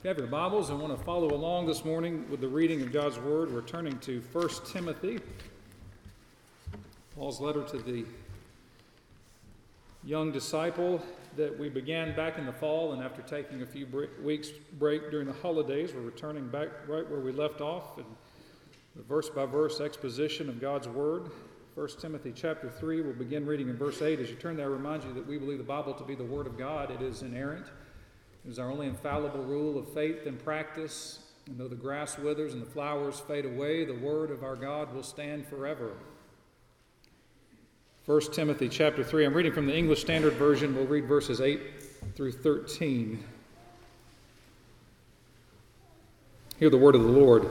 If you have your Bibles and want to follow along this morning with the reading of God's Word, we're turning to 1 Timothy, Paul's letter to the young disciple that we began back in the fall, and after taking a few weeks break during the holidays, we're returning back right where we left off in the verse-by-verse exposition of God's Word. 1 Timothy chapter 3, we'll begin reading in verse 8. As you turn there, I remind you that we believe the Bible to be the Word of God. It is inerrant. It is our only infallible rule of faith and practice. And though the grass withers and the flowers fade away, the Word of our God will stand forever. 1 Timothy chapter 3, I'm reading from the English Standard Version. We'll read verses 8 through 13. Hear the word of the Lord.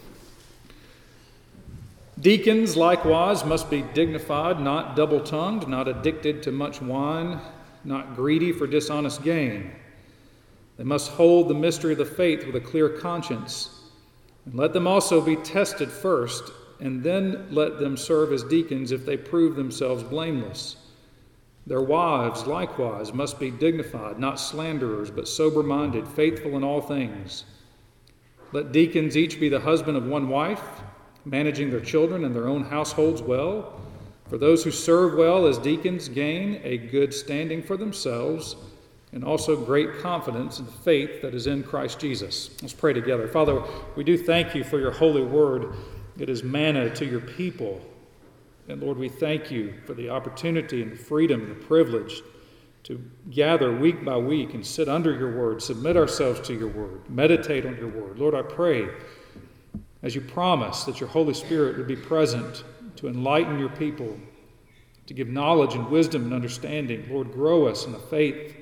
Deacons likewise must be dignified, not double-tongued, not addicted to much wine, not greedy for dishonest gain. They must hold the mystery of the faith with a clear conscience, and let them also be tested first, and then let them serve as deacons if they prove themselves blameless. Their wives likewise must be dignified, not slanderers, but sober-minded, faithful in all things. Let deacons each be the husband of one wife, managing their children and their own households well. For those who serve well as deacons gain a good standing for themselves, and also great confidence in the faith that is in Christ Jesus. Let's pray together. Father, we do thank you for your holy word. It is manna to your people. And Lord, we thank you for the opportunity and the freedom and the privilege to gather week by week and sit under your word, submit ourselves to your word, meditate on your word. Lord, I pray, as you promised, that your Holy Spirit would be present to enlighten your people, to give knowledge and wisdom and understanding. Lord, grow us in the faith.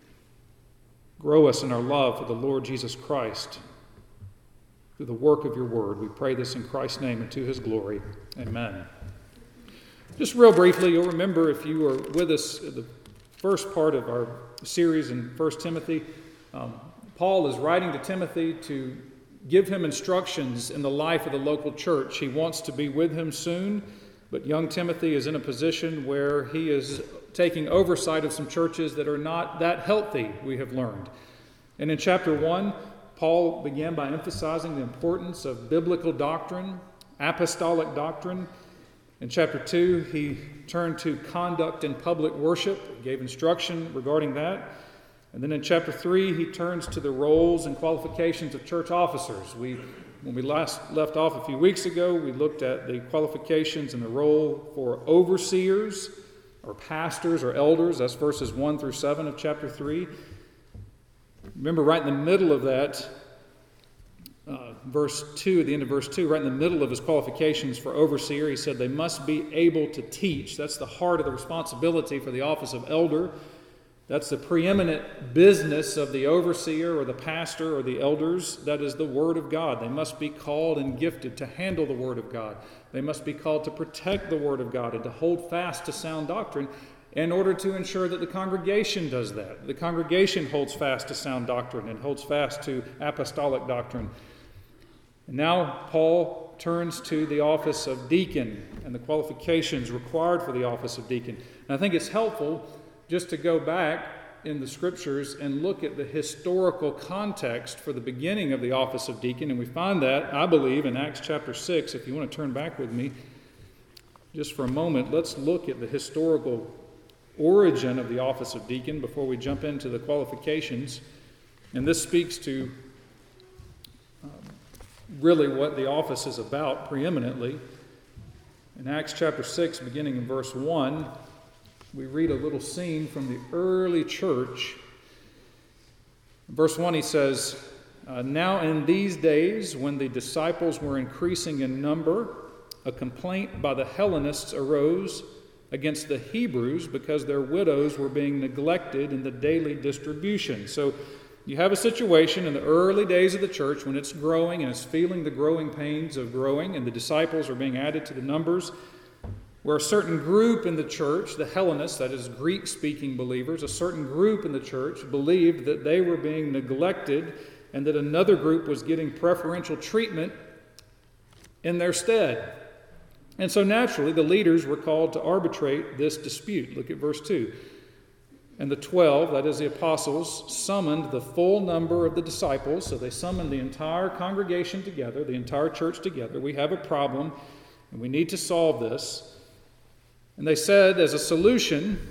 Grow us in our love for the Lord Jesus Christ through the work of your word. We pray this in Christ's name and to his glory. Amen. Just real briefly, you'll remember if you were with us at the first part of our series in 1 Timothy, Paul is writing to Timothy to give him instructions in the life of the local church. He wants to be with him soon, but young Timothy is in a position where he is taking oversight of some churches that are not that healthy, we have learned. And in chapter 1, Paul began by emphasizing the importance of biblical doctrine, apostolic doctrine. In chapter 2, he turned to conduct in public worship, gave instruction regarding that. And then in chapter 3, he turns to the roles and qualifications of church officers. When we last left off a few weeks ago, we looked at the qualifications and the role for overseers or pastors or elders. That's verses 1 through 7 of chapter 3. Remember, right in the middle of that, verse 2, at the end of verse 2, right in the middle of his qualifications for overseer, he said they must be able to teach. That's the heart of the responsibility for the office of elder. That's the preeminent business of the overseer or the pastor or the elders. That is the Word of God. They must be called and gifted to handle the Word of God. They must be called to protect the Word of God and to hold fast to sound doctrine in order to ensure that the congregation does that. The congregation holds fast to sound doctrine and holds fast to apostolic doctrine. And now Paul turns to the office of deacon and the qualifications required for the office of deacon. And I think it's helpful just to go back in the scriptures and look at the historical context for the beginning of the office of deacon. And we find that, I believe, in Acts chapter 6. If you want to turn back with me just for a moment, let's look at the historical origin of the office of deacon before we jump into the qualifications. And this speaks to really what the office is about preeminently. In Acts chapter 6, beginning in verse 1, we read a little scene from the early church. In verse 1, he says, Now in these days, when the disciples were increasing in number, a complaint by the Hellenists arose against the Hebrews because their widows were being neglected in the daily distribution. So you have a situation in the early days of the church when it's growing and it's feeling the growing pains of growing, and the disciples are being added to the numbers, where a certain group in the church, the Hellenists, that is Greek-speaking believers, a certain group in the church believed that they were being neglected and that another group was getting preferential treatment in their stead. And so naturally, the leaders were called to arbitrate this dispute. Look at verse 2. And the 12, that is the apostles, summoned the full number of the disciples. So they summoned the entire congregation together, the entire church together. We have a problem, and we need to solve this. And they said, as a solution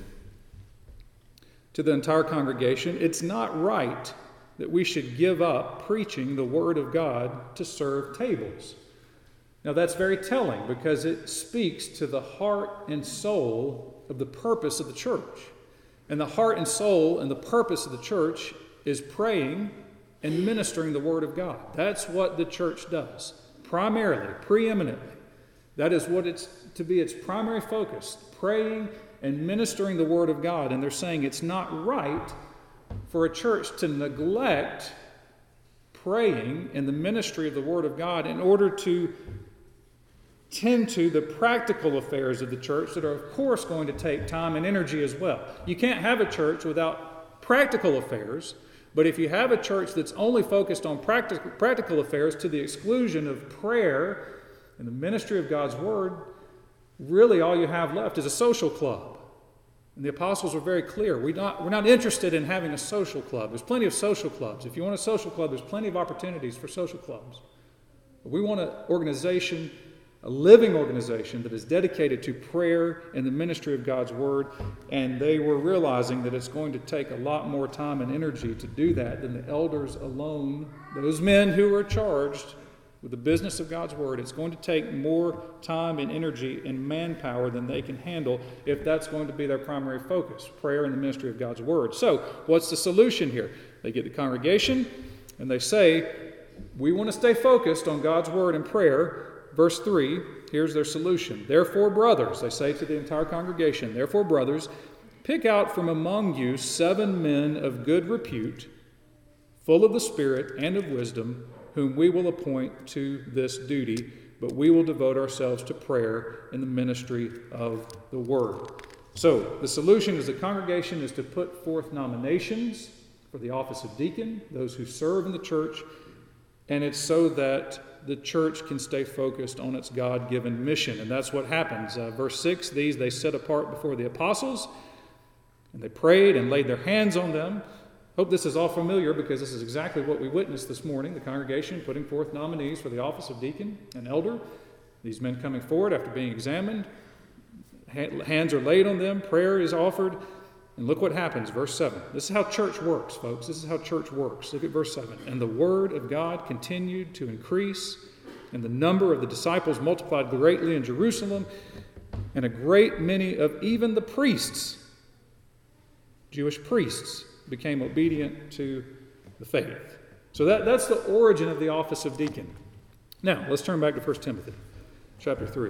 to the entire congregation, it's not right that we should give up preaching the Word of God to serve tables. Now that's very telling because it speaks to the heart and soul of the purpose of the church. And the heart and soul and the purpose of the church is praying and ministering the Word of God. That's what the church does, primarily, preeminently. That is what it's to be its primary focus, praying and ministering the Word of God. And they're saying it's not right for a church to neglect praying and the ministry of the Word of God in order to tend to the practical affairs of the church that are, of course, going to take time and energy as well. You can't have a church without practical affairs, but if you have a church that's only focused on practical affairs to the exclusion of prayer and the ministry of God's Word, really all you have left is a social club. And the apostles were very clear. We're not interested in having a social club. There's plenty of social clubs. If you want a social club, there's plenty of opportunities for social clubs. But we want an organization, a living organization that is dedicated to prayer and the ministry of God's Word. And they were realizing that it's going to take a lot more time and energy to do that than the elders alone, those men who are charged with the business of God's Word. It's going to take more time and energy and manpower than they can handle if that's going to be their primary focus, prayer and the ministry of God's Word. So, what's the solution here? They get the congregation and they say, we want to stay focused on God's Word and prayer. Verse 3, here's their solution. Therefore, brothers, they say to the entire congregation, therefore, brothers, pick out from among you 7 men of good repute, full of the Spirit and of wisdom, whom we will appoint to this duty, but we will devote ourselves to prayer and the ministry of the Word. So, the solution as a congregation is to put forth nominations for the office of deacon, those who serve in the church, and it's so that the church can stay focused on its God-given mission. And that's what happens. Verse 6, these they set apart before the apostles, and they prayed and laid their hands on them. Hope this is all familiar because this is exactly what we witnessed this morning, the congregation putting forth nominees for the office of deacon and elder. These men coming forward after being examined. Hands are laid on them, prayer is offered, and look what happens, verse 7. This is how church works, folks. This is how church works. Look at verse 7. And the word of God continued to increase, and the number of the disciples multiplied greatly in Jerusalem, and a great many of even the priests, Jewish priests, became obedient to the faith. So that's the origin of the office of deacon. Now, let's turn back to 1 Timothy chapter 3.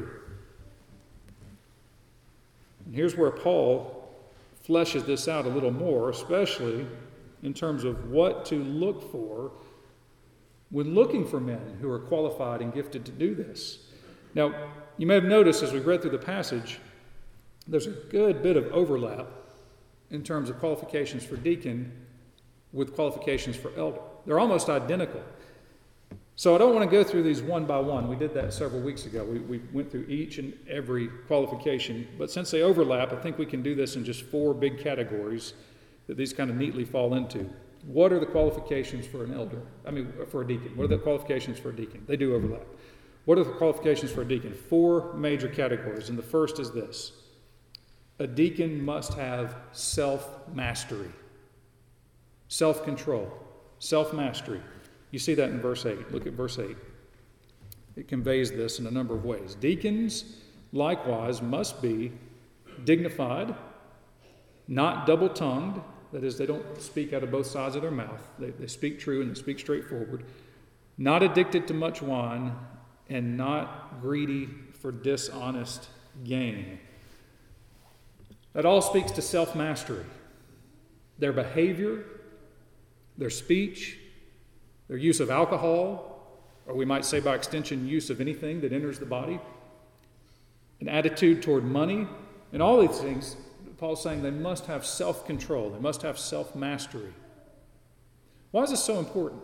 And here's where Paul fleshes this out a little more, especially in terms of what to look for when looking for men who are qualified and gifted to do this. Now, you may have noticed as we read through the passage, there's a good bit of overlap in terms of qualifications for deacon with qualifications for elder. They're almost identical. So I don't want to go through these one by one. We did that several weeks ago. We went through each and every qualification. But since they overlap, I think we can do this in just 4 big categories that these kind of neatly fall into. What are the qualifications for an elder? For a deacon. What are the qualifications for a deacon? They do overlap. What are the qualifications for a deacon? 4 major categories. And the first is this. A deacon must have self-mastery, self-control, self-mastery. You see that in verse 8. Look at verse 8. It conveys this in a number of ways. Deacons, likewise, must be dignified, not double-tongued. That is, they don't speak out of both sides of their mouth. They speak true and they speak straightforward. Not addicted to much wine, and not greedy for dishonest gain. That all speaks to self-mastery. Their behavior, their speech, their use of alcohol, or we might say by extension, use of anything that enters the body, an attitude toward money, and all these things, Paul's saying they must have self-control. They must have self-mastery. Why is this so important?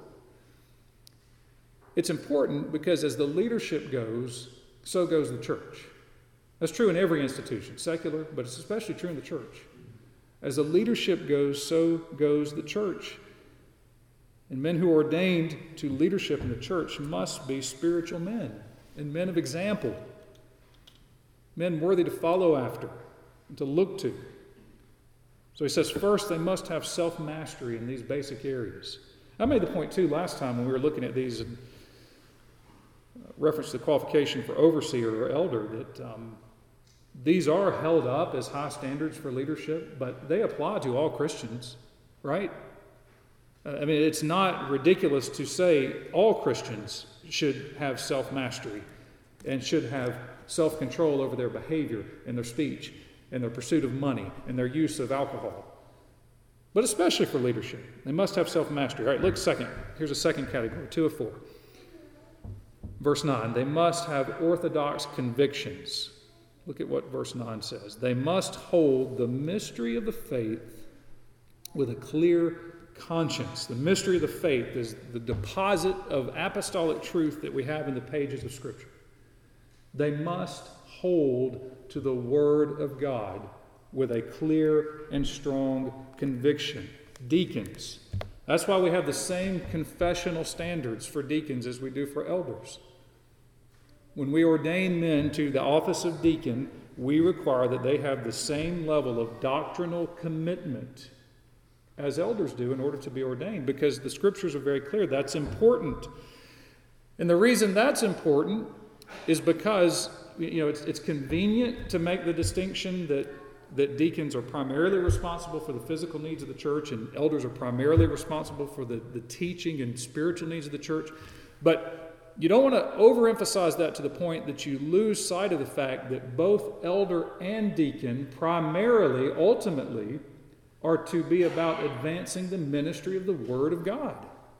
It's important because as the leadership goes, so goes the church. That's true in every institution, secular, but it's especially true in the church. As the leadership goes, so goes the church. And men who are ordained to leadership in the church must be spiritual men and men of example, men worthy to follow after and to look to. So he says, first, they must have self-mastery in these basic areas. I made the point, too, last time when we were looking at these in reference to the qualification for overseer or elder, that these are held up as high standards for leadership, but they apply to all Christians, right? I mean, it's not ridiculous to say all Christians should have self-mastery and should have self-control over their behavior and their speech and their pursuit of money and their use of alcohol. But especially for leadership, they must have self-mastery. All right, look second. Here's a second category, 2 of 4. Verse 9, they must have orthodox convictions. Look at what verse 9 says. They must hold the mystery of the faith with a clear conscience. The mystery of the faith is the deposit of apostolic truth that we have in the pages of Scripture. They must hold to the Word of God with a clear and strong conviction. Deacons. That's why we have the same confessional standards for deacons as we do for elders. When we ordain men to the office of deacon, we require that they have the same level of doctrinal commitment as elders do in order to be ordained, because the Scriptures are very clear. That's important. And the reason that's important is because it's convenient to make the distinction that deacons are primarily responsible for the physical needs of the church and elders are primarily responsible for the teaching and spiritual needs of the church. But you don't want to overemphasize that to the point that you lose sight of the fact that both elder and deacon primarily, ultimately, are to be about advancing the ministry of the Word of God.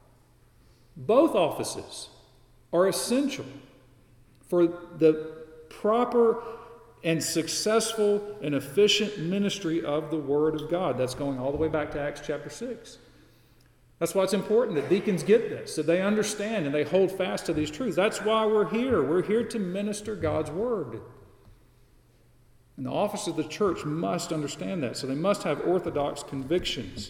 Both offices are essential for the proper and successful and efficient ministry of the Word of God. That's going all the way back to Acts chapter 6. That's why it's important that deacons get this, that they understand and they hold fast to these truths. That's why we're here. We're here to minister God's Word. And the office of the church must understand that. So they must have orthodox convictions.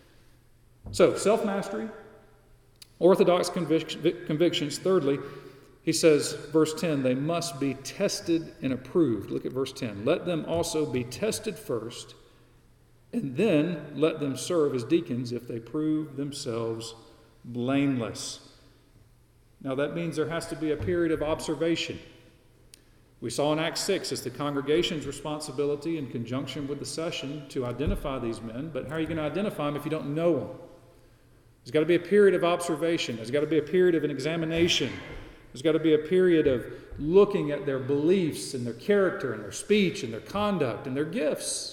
So, self-mastery, orthodox convictions. Thirdly, he says, verse 10, they must be tested and approved. Look at verse 10. Let them also be tested first, and then let them serve as deacons if they prove themselves blameless. Now that means there has to be a period of observation. We saw in Acts 6 it's the congregation's responsibility in conjunction with the session to identify these men, but how are you going to identify them if you don't know them? There's got to be a period of observation. There's got to be a period of an examination. There's got to be a period of looking at their beliefs and their character and their speech and their conduct and their gifts.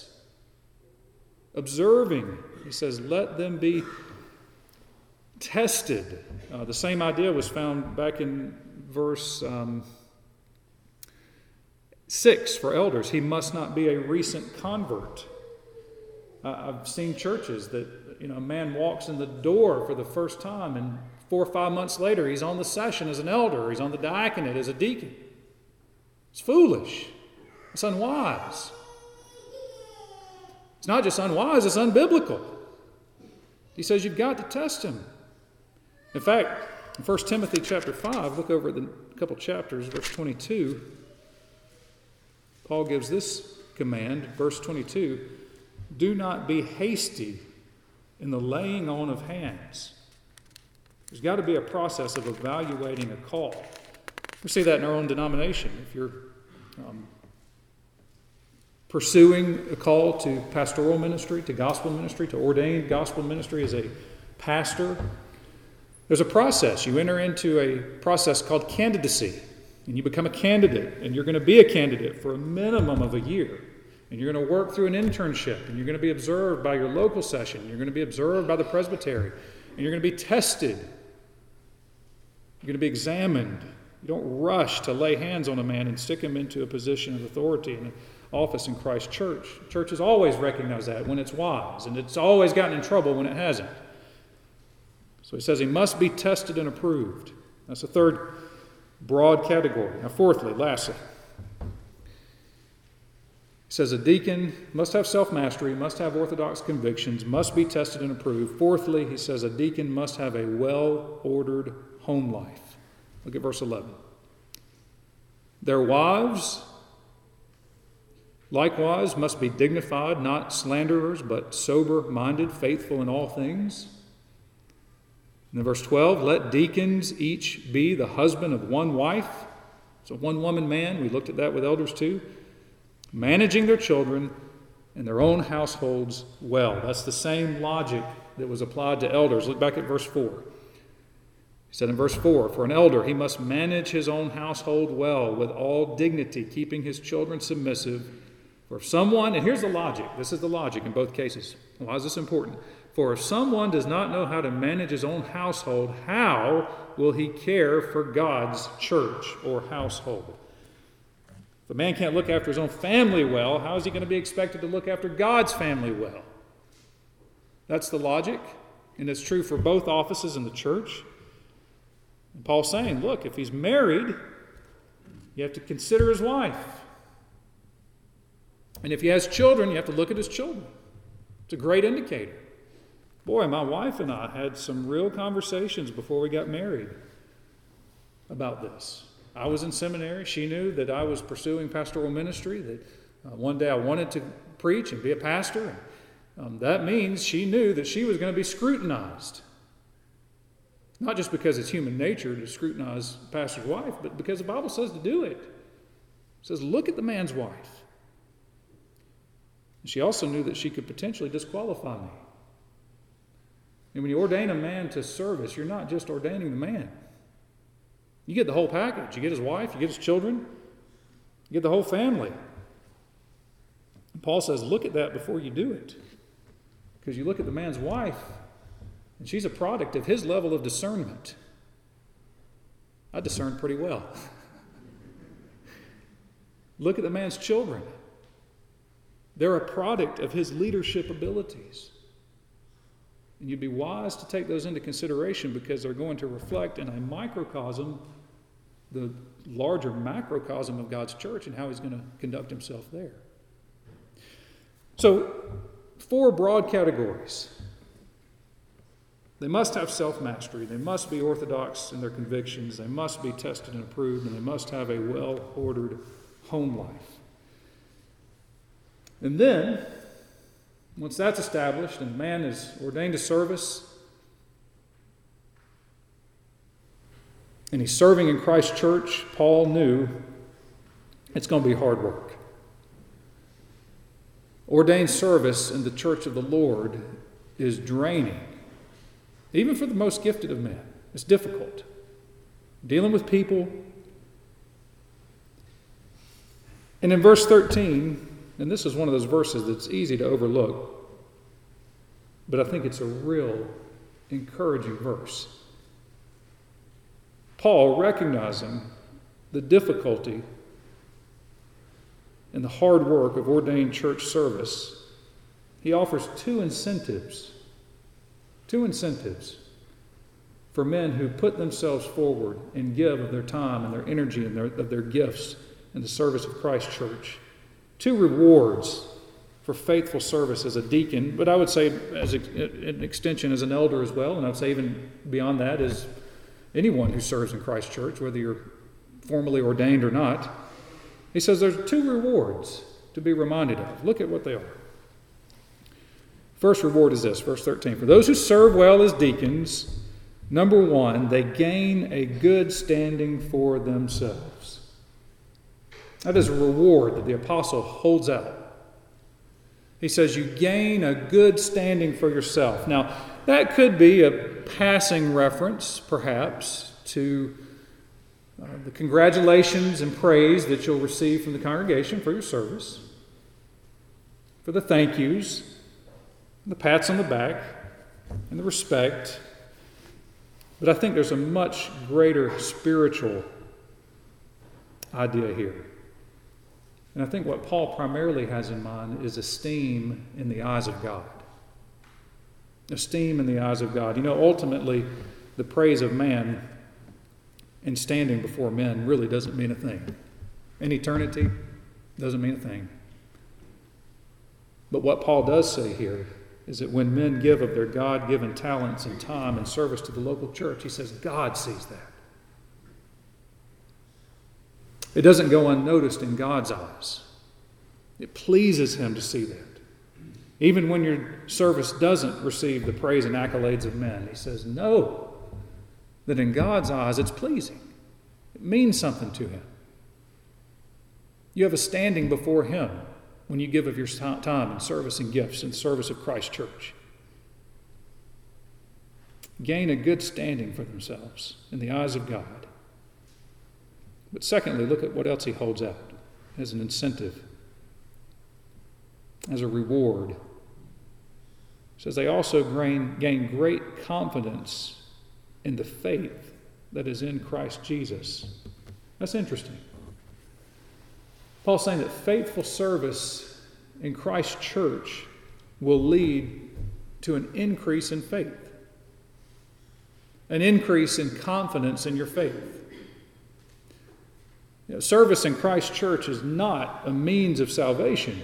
Observing, he says, let them be tested. The same idea was found back in verse 6 for elders. He must not be a recent convert. I've seen churches that a man walks in the door for the first time, and 4 or 5 months later he's on the session as an elder, he's on the diaconate as a deacon. It's foolish. It's unwise. It's not just unwise, it's unbiblical. He says you've got to test him. In fact, in 1 Timothy chapter 5, look over at the couple chapters, verse 22, Paul gives this command, verse 22, do not be hasty in the laying on of hands. There's got to be a process of evaluating a call. We see that in our own denomination. If you're pursuing a call to pastoral ministry, to gospel ministry, to ordained gospel ministry as a pastor, there's a process. You enter into a process called candidacy, and you become a candidate, and you're going to be a candidate for a minimum of a year. And you're going to work through an internship, and you're going to be observed by your local session. You're going to be observed by the presbytery, and you're going to be tested. You're going to be examined. You don't rush to lay hands on a man and stick him into a position of authority in an office in Christ's church. Churches always recognize that when it's wise, and it's always gotten in trouble when it hasn't. So he says he must be tested and approved. That's the third broad category. Now, fourthly, lastly, He says a deacon must have self-mastery, must have orthodox convictions, must be tested and approved. Fourthly, he says a deacon must have a well-ordered home life. Look at verse 11. Their wives, likewise, must be dignified, not slanderers, but sober-minded, faithful in all things. And then verse 12, let deacons each be the husband of one wife. So one-woman man, we looked at that with elders too. Managing their children and their own households well. That's the same logic that was applied to elders. Look back at verse 4. He said in verse 4, for an elder, he must manage his own household well with all dignity, keeping his children submissive. For if someone, and here's the logic, this is the logic in both cases. Why is this important? For if someone does not know how to manage his own household, how will he care for God's church or household? If a man can't look after his own family well, how is he going to be expected to look after God's family well? That's the logic, and it's true for both offices in the church. And Paul's saying, look, if he's married, you have to consider his wife. And if he has children, you have to look at his children. It's a great indicator. Boy, my wife and I had some real conversations before we got married about this. I was in seminary. She knew that I was pursuing pastoral ministry, that one day I wanted to preach and be a pastor. That means she knew that she was going to be scrutinized. Not just because it's human nature to scrutinize a pastor's wife, but because the Bible says to do it. It says, look at the man's wife. And she also knew that she could potentially disqualify me. And when you ordain a man to service, you're not just ordaining the man. You get the whole package. You get his wife, you get his children, you get the whole family. And Paul says, look at that before you do it. Because you look at the man's wife, and she's a product of his level of discernment. I discern pretty well. Look at the man's children. They're a product of his leadership abilities. And you'd be wise to take those into consideration because they're going to reflect in a microcosm the larger macrocosm of God's church and how he's going to conduct himself there. So, 4 broad categories. They must have self-mastery. They must be orthodox in their convictions. They must be tested and approved. And they must have a well-ordered home life. And then, once that's established and the man is ordained to service, and he's serving in Christ's church, Paul knew it's going to be hard work. Ordained service in the church of the Lord is draining, even for the most gifted of men. It's difficult. Dealing with people. And in verse 13, and this is one of those verses that's easy to overlook, but I think it's a real encouraging verse. Paul, recognizing the difficulty and the hard work of ordained church service, he offers 2 incentives. 2 incentives for men who put themselves forward and give of their time and their energy and of their gifts in the service of Christ's church. 2 rewards for faithful service as a deacon, but I would say as an extension as an elder as well, and I would say even beyond that as anyone who serves in Christ's church, whether you're formally ordained or not. He says there's 2 rewards to be reminded of. Look at what they are. First reward is this, verse 13. For those who serve well as deacons, number 1, they gain a good standing for themselves. That is a reward that the apostle holds out. He says you gain a good standing for yourself. Now, that could be a passing reference, perhaps, to the congratulations and praise that you'll receive from the congregation for your service, for the thank yous, the pats on the back, and the respect. But I think there's a much greater spiritual idea here. And I think what Paul primarily has in mind is esteem in the eyes of God. Esteem in the eyes of God. You know, ultimately, the praise of man and standing before men really doesn't mean a thing. In eternity, doesn't mean a thing. But what Paul does say here is that when men give of their God-given talents and time and service to the local church, he says God sees that. It doesn't go unnoticed in God's eyes. It pleases him to see that. Even when your service doesn't receive the praise and accolades of men, he says, know that in God's eyes it's pleasing. It means something to him. You have a standing before him when you give of your time and service and gifts in service of Christ's church. Gain a good standing for themselves in the eyes of God. But secondly, look at what else he holds out as an incentive, as a reward. He says they also gain great confidence in the faith that is in Christ Jesus. That's interesting. Paul's saying that faithful service in Christ's church will lead to an increase in faith, an increase in confidence in your faith. Service in Christ's church is not a means of salvation,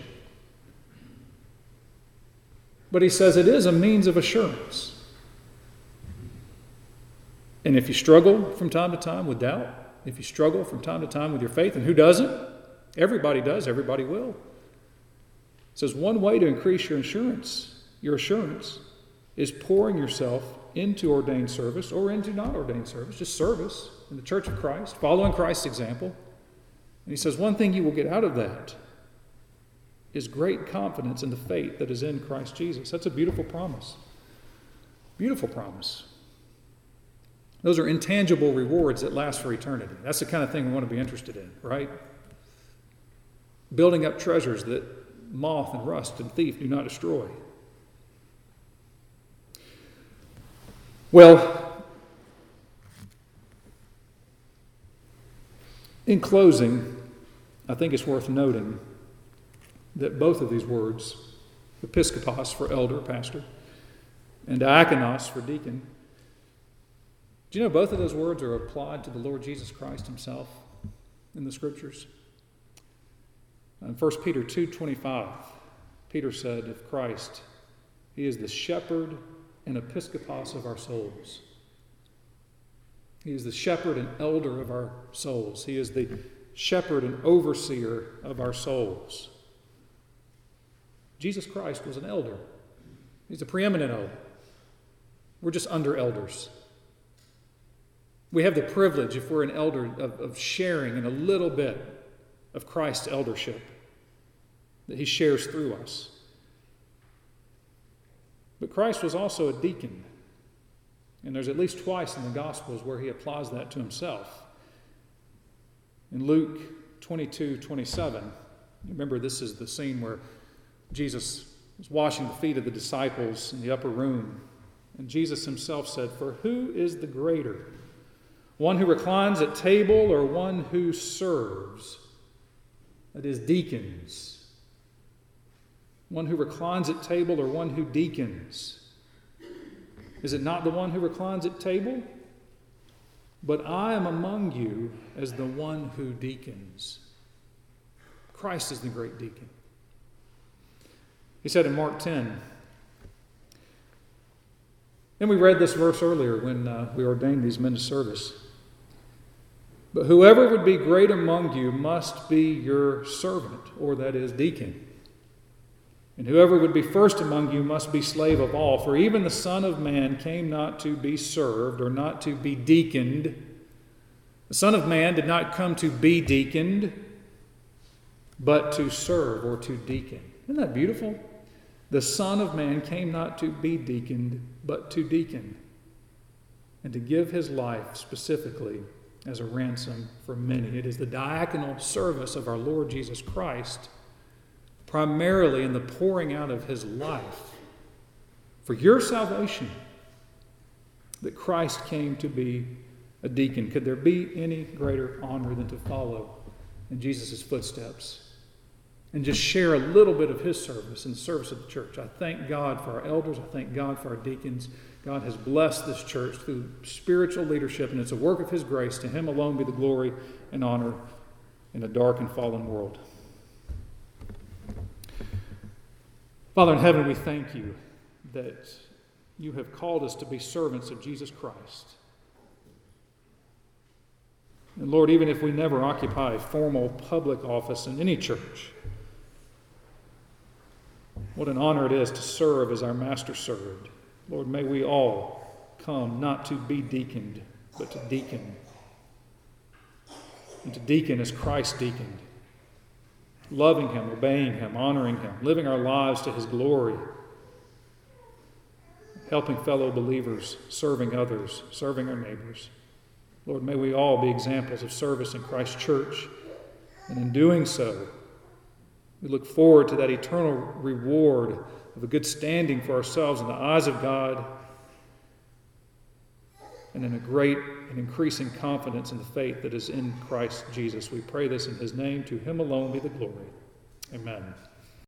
but he says it is a means of assurance. And if you struggle from time to time with doubt, if you struggle from time to time with your faith, and who doesn't? Everybody does, everybody will. It says one way to increase your assurance is pouring yourself into ordained service or into not ordained service, just service in the church of Christ, following Christ's example. And he says one thing you will get out of that is great confidence in the faith that is in Christ Jesus. That's a beautiful promise. Beautiful promise. Those are intangible rewards that last for eternity. That's the kind of thing we want to be interested in, right? Building up treasures that moth and rust and thief do not destroy. Well, in closing, I think it's worth noting that both of these words, episkopos for elder, pastor, and diakonos for deacon, do you know both of those words are applied to the Lord Jesus Christ himself in the Scriptures? In 1 Peter 2:25, Peter said of Christ, he is the shepherd and episkopos of our souls. He is the shepherd and elder of our souls. He is the shepherd and overseer of our souls. Jesus Christ was an elder. He's a preeminent elder. We're just under elders. We have the privilege, if we're an elder, of sharing in a little bit of Christ's eldership that he shares through us. But Christ was also a deacon. And there's at least twice in the Gospels where he applies that to himself. In Luke 22:27, remember this is the scene where Jesus was washing the feet of the disciples in the upper room. And Jesus himself said, "For who is the greater, one who reclines at table or one who serves?" That is, deacons. One who reclines at table or one who deacons? Is it not the one who reclines at table? But I am among you as the one who deacons. Christ is the great deacon. He said in Mark 10, and we read this verse earlier when we ordained these men to service. But whoever would be great among you must be your servant, or that is, deacon. And whoever would be first among you must be slave of all. For even the Son of Man came not to be served, or not to be deaconed. The Son of Man did not come to be deaconed, but to serve, or to deacon. Isn't that beautiful? The Son of Man came not to be deaconed, but to deacon, and to give his life specifically as a ransom for many. It is the diaconal service of our Lord Jesus Christ, primarily in the pouring out of his life for your salvation, that Christ came to be a deacon. Could there be any greater honor than to follow in Jesus' footsteps and just share a little bit of his service in the service of the church? I thank God for our elders. I thank God for our deacons. God has blessed this church through spiritual leadership, and it's a work of his grace. To him alone be the glory and honor in a dark and fallen world. Father in heaven, we thank you that you have called us to be servants of Jesus Christ. And Lord, even if we never occupy a formal public office in any church, what an honor it is to serve as our Master served. Lord, may we all come not to be deaconed, but to deacon. And to deacon as Christ deaconed, loving him, obeying him, honoring him, living our lives to his glory, helping fellow believers, serving others, serving our neighbors. Lord, may we all be examples of service in Christ's church. And in doing so, we look forward to that eternal reward of a good standing for ourselves in the eyes of God, and in a great and increasing confidence in the faith that is in Christ Jesus. We pray this in his name. To him alone be the glory. Amen.